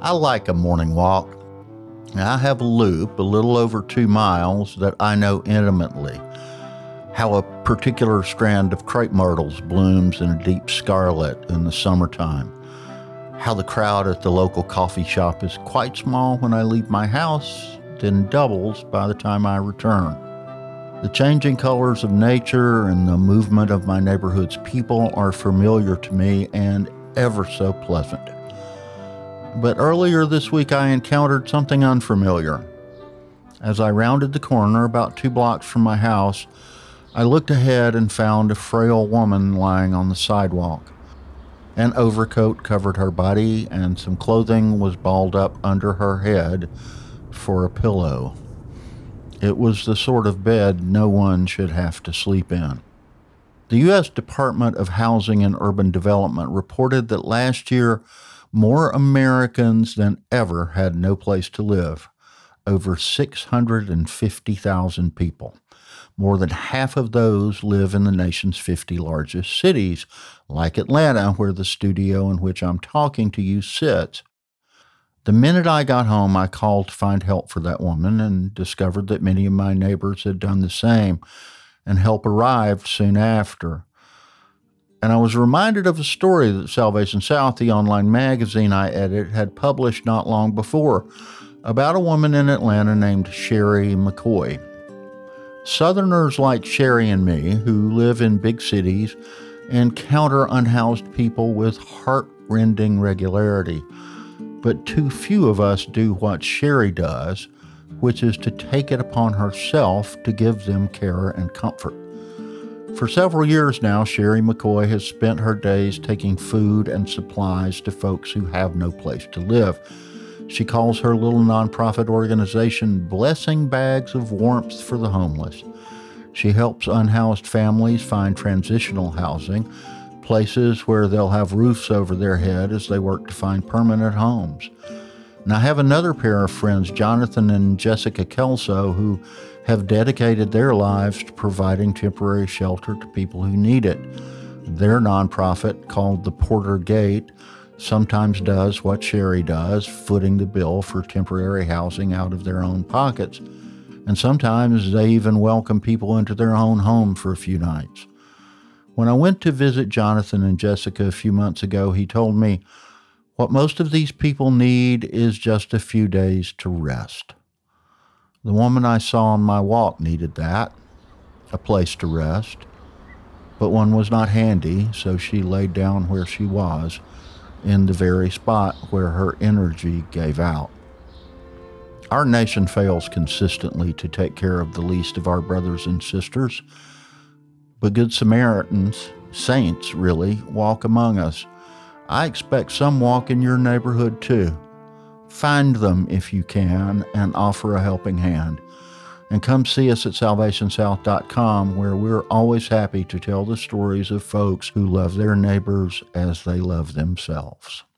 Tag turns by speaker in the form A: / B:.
A: I like a morning walk. I have a loop, a little over 2 miles, that I know intimately. How a particular strand of crepe myrtles blooms in a deep scarlet in the summertime. How the crowd at the local coffee shop is quite small when I leave my house, then doubles by the time I return. The changing colors of nature and the movement of my neighborhood's people are familiar to me and ever so pleasant. But earlier this week I encountered something unfamiliar. As I rounded the corner about 2 blocks from my house, I looked ahead and found a frail woman lying on the sidewalk. An overcoat covered her body, and some clothing was balled up under her head for a pillow. It was the sort of bed no one should have to sleep in. The U.S. Department of Housing and Urban Development reported that last year, more Americans than ever had no place to live. Over 650,000 people. More than half of those live in the nation's 50 largest cities, like Atlanta, where the studio in which I'm talking to you sits. The minute I got home, I called to find help for that woman and discovered that many of my neighbors had done the same, and help arrived soon after. And I was reminded of a story that Salvation South, the online magazine I edit, had published not long before about a woman in Atlanta named Sherry McCoy. Southerners like Sherry and me, who live in big cities, encounter unhoused people with heart-rending regularity. But too few of us do what Sherry does, which is to take it upon herself to give them care and comfort. For several years now, Sherry McCoy has spent her days taking food and supplies to folks who have no place to live. She calls her little nonprofit organization Blessing Bags of Warmth for the Homeless. She helps unhoused families find transitional housing, places where they'll have roofs over their head as they work to find permanent homes. And I have another pair of friends, Jonathan and Jessica Kelso, who have dedicated their lives to providing temporary shelter to people who need it. Their nonprofit, called the Porter Gate, sometimes does what Sherry does, footing the bill for temporary housing out of their own pockets. And sometimes they even welcome people into their own home for a few nights. When I went to visit Jonathan and Jessica a few months ago, he told me, what most of these people need is just a few days to rest. The woman I saw on my walk needed that, a place to rest. But one was not handy, so she laid down where she was, in the very spot where her energy gave out. Our nation fails consistently to take care of the least of our brothers and sisters, but Good Samaritans, saints really, walk among us. I expect some walk in your neighborhood too. Find them if you can and offer a helping hand. And come see us at salvationsouth.com, where we're always happy to tell the stories of folks who love their neighbors as they love themselves.